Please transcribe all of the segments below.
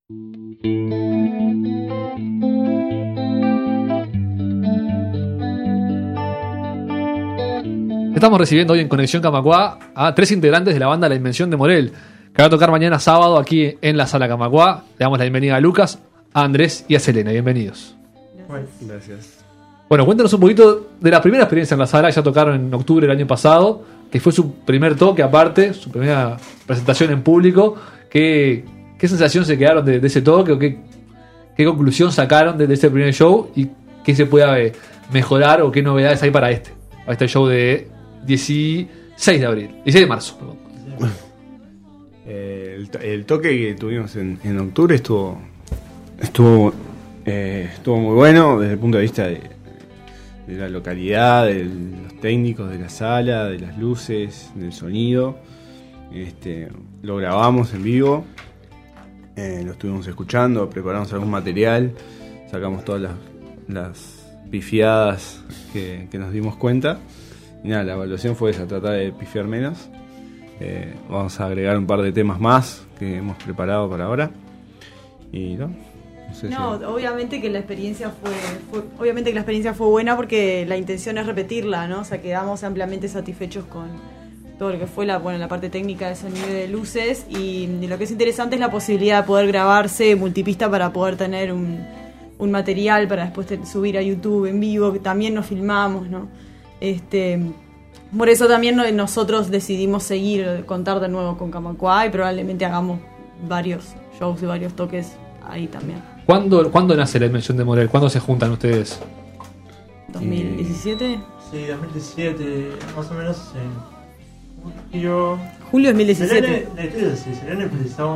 Estamos recibiendo hoy en Conexión Camacuá a 3 integrantes de la banda La Invención de Morel, que va a tocar mañana sábado aquí en la Sala Camacuá. Le damos la bienvenida a Lucas, a Andrés y a Selena. Bienvenidos. Bueno, gracias. Bueno, cuéntanos un poquito de la primera experiencia en la sala. Ya tocaron en octubre del año pasado, que fue su primer toque aparte, su primera presentación en público. ¿Qué sensación se quedaron de ese toque? ¿O qué conclusión sacaron de ese primer show? ¿Y qué se puede mejorar o qué novedades hay para este show de 16 de abril, 16 de marzo, perdón? El toque que tuvimos en octubre estuvo muy bueno desde el punto de vista de la localidad, de los técnicos de la sala, de las luces, del sonido. Lo grabamos en vivo, lo estuvimos escuchando, preparamos algún material, sacamos todas las pifiadas que nos dimos cuenta. Y nada, la evaluación fue esa, tratar de pifiar menos. Vamos a agregar un par de temas más que hemos preparado para ahora. Y obviamente que la experiencia fue buena, porque la intención es repetirla, ¿no? O sea, quedamos ampliamente satisfechos con todo lo que fue la parte técnica de sonido y de luces, y lo que es interesante es la posibilidad de poder grabarse multipista para poder tener un material para después subir a YouTube en vivo, que también nos filmamos, ¿no? Por eso también nosotros decidimos contar de nuevo con Camacuá, y probablemente hagamos varios shows y varios toques ahí también. ¿Cuándo nace La Invención de Morel? ¿Cuándo se juntan ustedes? ¿2017? Sí, 2017, más o menos en julio 2017. Selena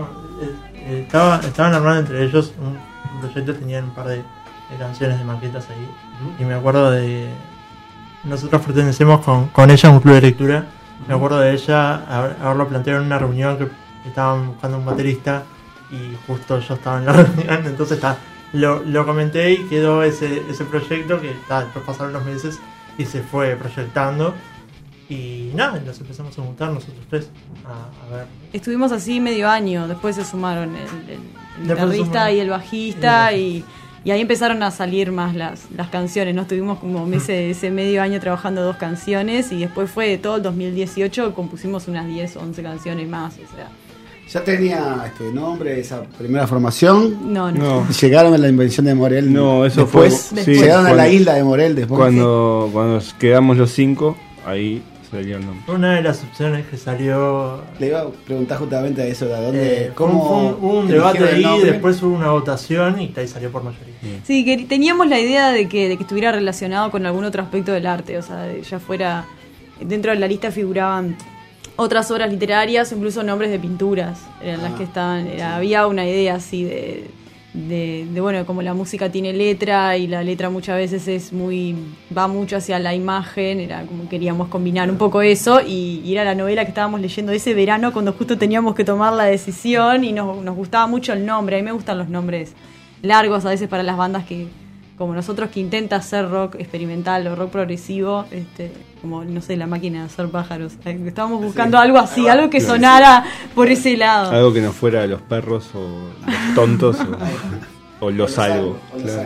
estaban armando entre ellos un proyecto, tenían un par de canciones de maquetas ahí. Y me acuerdo de... Nosotros pertenecemos con ella a un club de lectura. Me acuerdo de ella haberlo planteado en una reunión que estaban buscando un baterista, y justo yo estaba en la reunión, entonces lo comenté y quedó ese proyecto que después pasaron los meses y se fue proyectando. Y nada, nos empezamos a juntar nosotros tres a ver. Estuvimos así medio año, después se sumaron el guitarrista y el bajista, y ahí empezaron a salir más las canciones, ¿no? Estuvimos como ese medio año trabajando 2 canciones, y después fue todo el 2018, compusimos unas 10 o 11 canciones más, o sea. ¿Ya tenía nombre esa primera formación? No. ¿Llegaron a La Invención de Morel? No, eso después. Sí, ¿Llegaron a la isla de Morel después? Cuando quedamos los 5, ahí salió el nombre. Una de las opciones que salió... Le iba a preguntar justamente a eso, ¿de dónde? ¿Cómo hubo un debate ahí, después hubo una votación y ahí salió por mayoría. Sí, que teníamos la idea de que estuviera relacionado con algún otro aspecto del arte, o sea, ya fuera... Dentro de la lista figuraban otras obras literarias, incluso nombres de pinturas eran las que estaban. Había una idea así de bueno, como la música tiene letra, y la letra muchas veces va mucho hacia la imagen, era como queríamos combinar un poco eso, y era la novela que estábamos leyendo ese verano cuando justo teníamos que tomar la decisión, y nos gustaba mucho el nombre. A mí me gustan los nombres largos a veces para las bandas como nosotros, que intenta hacer rock experimental o rock progresivo, como, no sé, La Máquina de Hacer Pájaros. Estábamos buscando algo así, algo que sonara por ese lado. Algo que no fuera Los Perros o Los Tontos o Los Algo. Claro.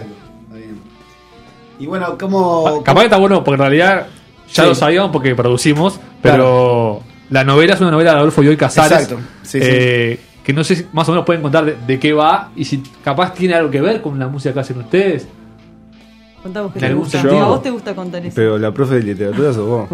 Y bueno, ¿cómo...? Capaz que está bueno, porque en realidad ya lo sabíamos porque producimos, pero la novela es una novela de Adolfo Bioy Casares. Exacto. Sí. Que no sé si más o menos pueden contar de qué va, y si capaz tiene algo que ver con la música que hacen ustedes. Contamos que ¿En algún gusta. sentido? ¿A vos te gusta contar eso? Pero la profe de literatura sos vos.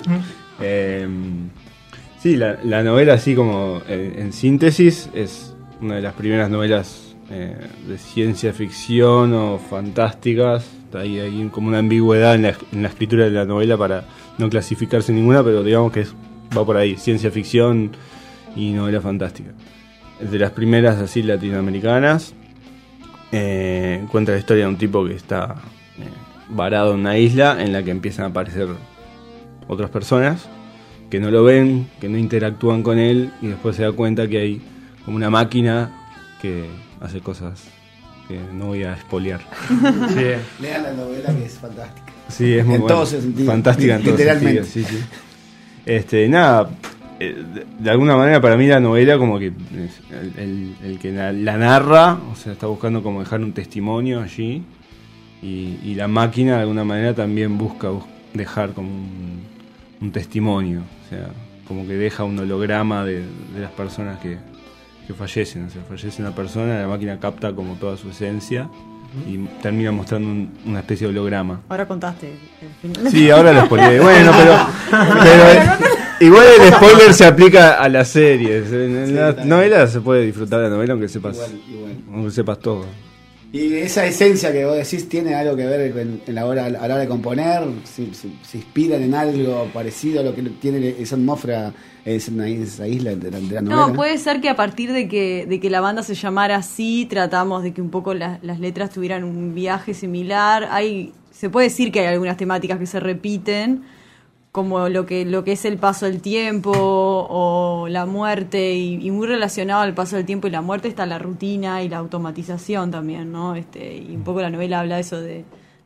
Sí, la novela, así como en síntesis, es una de las primeras novelas de ciencia ficción o fantásticas. Hay como una ambigüedad en la escritura de la novela para no clasificarse ninguna, pero digamos que va por ahí, ciencia ficción y novela fantástica. Es de las primeras así latinoamericanas. Cuenta la historia de un tipo que está varado en una isla en la que empiezan a aparecer otras personas que no lo ven, que no interactúan con él, y después se da cuenta que hay como una máquina que hace cosas que no voy a espolear. Sí. Lean la novela, que es fantástica. Sí, es muy en buena. todos sentidos. Fantástica en todos literalmente. sentidos, sí. Nada, de alguna manera para mí la novela como que el que la narra, o sea, está buscando como dejar un testimonio allí, y la máquina de alguna manera también busca dejar como un testimonio, o sea, como que deja un holograma de las personas que fallecen. O sea, fallece una persona, la máquina capta como toda su esencia y termina mostrando una especie de holograma. Ahora contaste el final. Sí, ahora lo spoileé. Bueno, pero igual el spoiler se aplica a las series. En la novela se puede disfrutar de la novela aunque sepas, aunque sepas todo. Y esa esencia que vos decís tiene algo que ver a la hora de componer, se inspiran en algo parecido a lo que tiene esa atmósfera, esa isla de la novela. No, puede ser que a partir de que la banda se llamara así, tratamos de que un poco las letras tuvieran un viaje similar. Se puede decir que hay algunas temáticas que se repiten, como lo que es el paso del tiempo o la muerte, y muy relacionado al paso del tiempo y la muerte está la rutina y la automatización también, ¿no? Y un poco la novela habla de eso de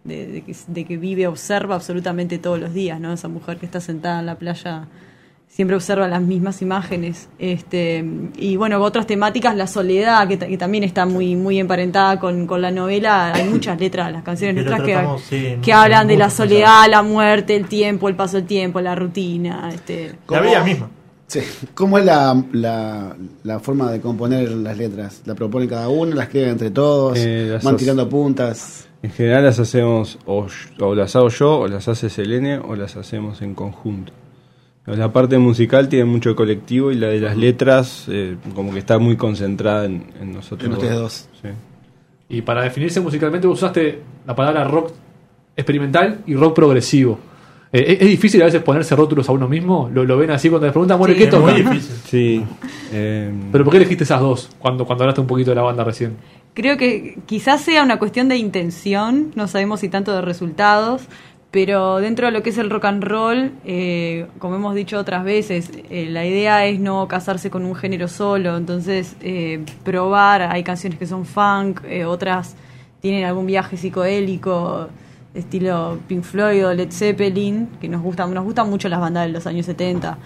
que observa absolutamente todos los días, ¿no? Esa mujer que está sentada en la playa siempre observa las mismas imágenes. Y bueno, otras temáticas, la soledad, que también está muy, muy emparentada con la novela. Hay muchas letras, las canciones nuestras que hablan de la soledad, la muerte, el tiempo, el paso del tiempo, la rutina. La vida misma. Sí. ¿Cómo es la forma de componer las letras? ¿La propone cada uno? ¿La escriben entre todos? ¿Van tirando puntas? En general las hacemos, o las hago yo, o las hace Selene, o las hacemos en conjunto. La parte musical tiene mucho de colectivo y la de las letras como que está muy concentrada en nosotros. En ustedes dos. Sí. Y para definirse musicalmente usaste la palabra rock experimental y rock progresivo. ¿Es difícil a veces ponerse rótulos a uno mismo? ¿Lo ven así cuando les preguntan, bueno, qué toca? Es muy difícil. Sí. ¿Pero por qué elegiste esas dos cuando hablaste un poquito de la banda recién? Creo que quizás sea una cuestión de intención, no sabemos si tanto de resultados, pero dentro de lo que es el rock and roll, como hemos dicho otras veces, la idea es no casarse con un género solo, entonces probar. Hay canciones que son funk, otras tienen algún viaje psicodélico, estilo Pink Floyd o Led Zeppelin, que nos gustan mucho las bandas de los años 70.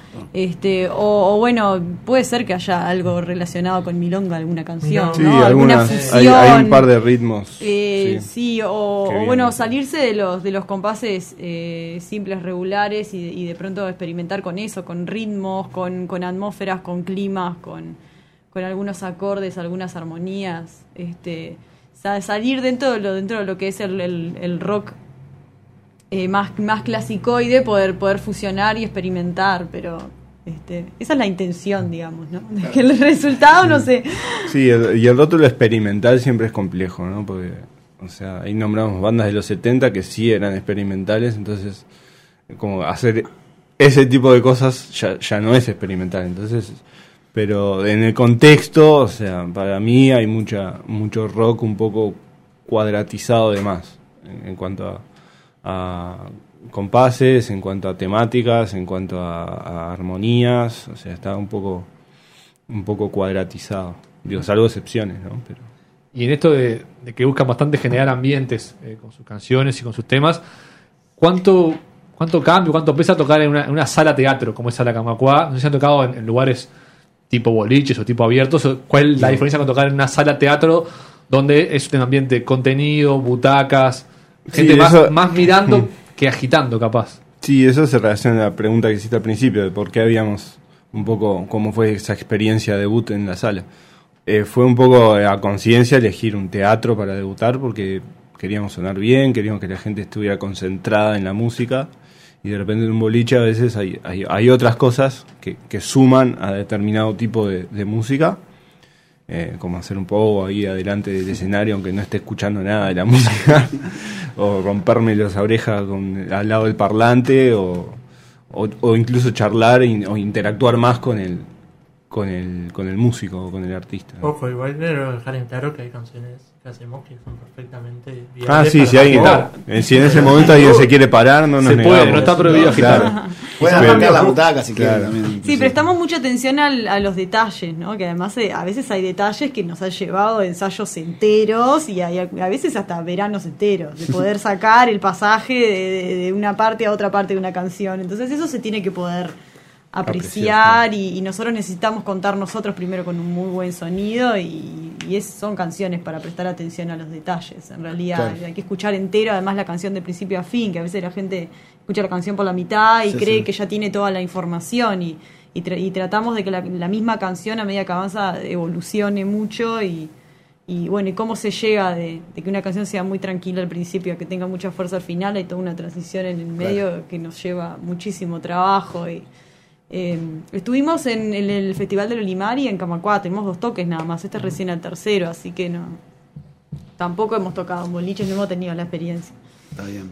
O bueno, puede ser que haya algo relacionado con milonga, alguna canción, Sí, ¿no? Alguna fusión. Hay un par de ritmos. Sí, o bueno, salirse de los compases simples, regulares, y de pronto experimentar con eso, con ritmos, con atmósferas, con climas, con algunos acordes, algunas armonías. Salir dentro de lo que es el rock más clasicoide, poder fusionar y experimentar, pero esa es la intención, digamos, ¿no? Que el resultado no sé. Sí, y el rótulo experimental siempre es complejo, ¿no? Porque, o sea, ahí nombramos bandas de los 70 que sí eran experimentales, entonces como hacer ese tipo de cosas ya no es experimental, entonces. Pero en el contexto, o sea, para mí hay mucho rock un poco cuadratizado de más, en cuanto a compases, en cuanto a temáticas, en cuanto a armonías, o sea, está un poco cuadratizado. Digo, salvo excepciones, ¿no? Pero... Y en esto de que buscan bastante generar ambientes con sus canciones y con sus temas, ¿cuánto cambio, cuánto pesa tocar en una sala teatro como es Sala Camacuá? No sé si han tocado en lugares tipo boliches o tipo abiertos. ¿Cuál es la diferencia con tocar en una sala teatro donde es un ambiente contenido, butacas, gente más mirando que agitando, capaz? Sí, eso se relaciona a la pregunta que hiciste al principio de por qué habíamos un poco, cómo fue esa experiencia de debut en la sala. Fue un poco a conciencia elegir un teatro para debutar porque queríamos sonar bien, queríamos que la gente estuviera concentrada en la música. Y de repente en un boliche a veces hay otras cosas que suman a determinado tipo de música, como hacer un poco ahí adelante del escenario aunque no esté escuchando nada de la música, o romperme las orejas al lado del parlante, o incluso charlar o interactuar más con el músico o con el artista, ¿no? Ojo, igual quiero dejar en claro que hay canciones que hacemos que son perfectamente viables. Si en ese momento alguien se quiere parar, no nos se negamos. puede, no está prohibido agitar. Pueden arrancar las butacas si quieren también. Sí, inclusive. prestamos mucha atención a los detalles, ¿no? Que además a veces hay detalles que nos han llevado ensayos enteros y a veces hasta veranos enteros, de poder sacar el pasaje de una parte a otra parte de una canción. Entonces eso se tiene que poder apreciar y nosotros necesitamos contar nosotros primero con un muy buen sonido y son canciones para prestar atención a los detalles. En realidad hay que escuchar entero, además la canción de principio a fin, que a veces la gente escucha la canción por la mitad y cree que ya tiene toda la información y tratamos de que la misma canción a medida que avanza evolucione mucho y bueno, y cómo se llega de que una canción sea muy tranquila al principio a que tenga mucha fuerza al final. Hay toda una transición en el medio que nos lleva muchísimo trabajo y estuvimos en el Festival del Olimar y en Camacuá, tenemos 2 toques nada más, este es recién el tercero, así que no, tampoco hemos tocado en boliches, no hemos tenido la experiencia. Está bien.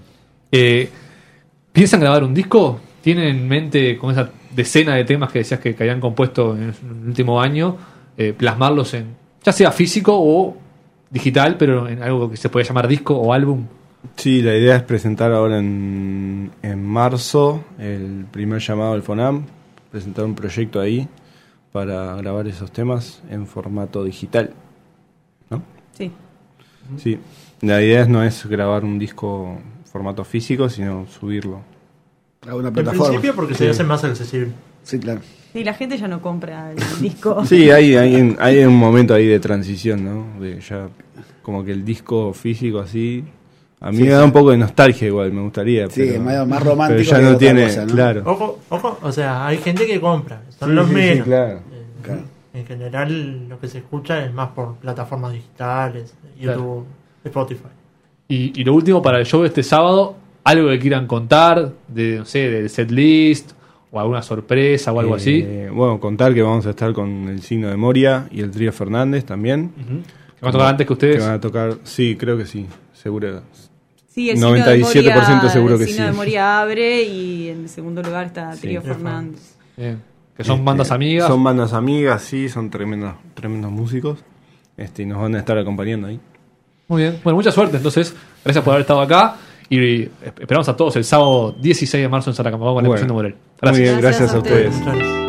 ¿Piensan grabar un disco? ¿Tienen en mente, con esa decena de temas que decías que habían compuesto en el último año, plasmarlos en, ya sea físico o digital, pero en algo que se puede llamar disco o álbum? Sí, la idea es presentar ahora en marzo el primer llamado al FONAM, presentar un proyecto ahí para grabar esos temas en formato digital, ¿no? Sí. Sí, la idea no es grabar un disco en formato físico, sino subirlo. A una En plataforma. principio porque se hace más accesible. Sí, claro. Sí, la gente ya no compra el disco. Sí, hay un momento ahí de transición, ¿no? De ya como que el disco físico así... A mí me da un poco de nostalgia igual, me gustaría. Sí, pero, más romántico. pero ya que no otra tiene, cosa, ¿no? claro. Ojo, o sea, hay gente que compra, son Sí, los sí, menos. sí, claro. Claro. En general lo que se escucha es más por plataformas digitales, YouTube, Spotify. Y lo último para el show de este sábado, algo que quieran contar, de no sé, del setlist, o alguna sorpresa o algo así. Bueno, contar que vamos a estar con el Signo de Moria y el Trío Fernández también. ¿Que van a tocar antes que ustedes? Que van a tocar, sí, creo que sí, seguro. Sí, el 97% seguro que el Signo sí. de Moria abre y en segundo lugar está Sí. Trío Fernández. Bien. Que son bandas amigas. Son bandas amigas, sí, son tremendos músicos. Y nos van a estar acompañando ahí. Muy bien. Bueno, mucha suerte. Entonces, gracias por haber estado acá. Y esperamos a todos el sábado 16 de marzo en Saracamabá con la Bueno, Exposición de Morel. Muy Gracias. bien, gracias a ustedes. Muchas gracias.